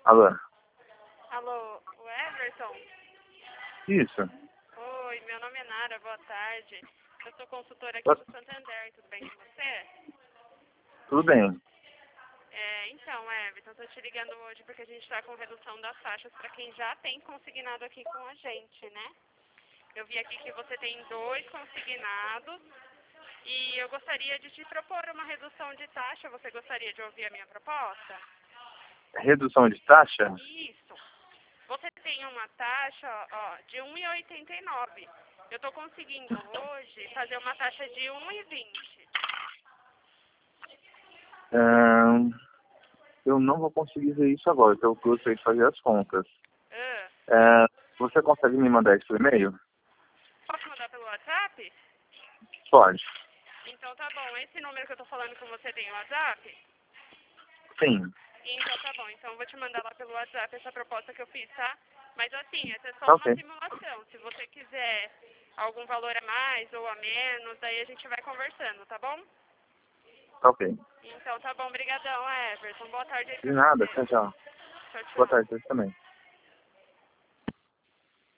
Alô? Alô, o Everton? Isso. Oi, meu nome é Nara, boa tarde. Eu sou consultora aqui Boa- do Santander, tudo bem com você? Tudo bem. Então, Everton, estou te ligando hoje porque a gente está com redução das taxas para quem já tem consignado aqui com a gente, né? Eu vi aqui que você tem 2 consignados e eu gostaria de te propor uma redução de taxa. Você gostaria de ouvir a minha proposta? Redução de taxa? Isso. Você tem uma taxa, ó, de 1,89. Eu estou conseguindo hoje fazer uma taxa de 1,20. Ahn, eu não vou conseguir ver isso agora, então eu gostaria de fazer as contas. Você consegue me mandar isso por e-mail? Posso mandar pelo WhatsApp? Pode. Então tá bom. Esse número que eu tô falando com você tem o WhatsApp? Sim. Então tá bom. Então eu vou te mandar lá pelo WhatsApp essa proposta que eu fiz, tá? Mas assim, essa é Tá só uma ok. simulação. Se você quiser algum valor a mais ou a menos, aí a gente vai conversando, tá bom? Tá ok. Então tá bom. Brigadão, Everton. Boa tarde aí De pra nada. você. Tchau, tchau. Tchau, Boa tchau. tarde, você também.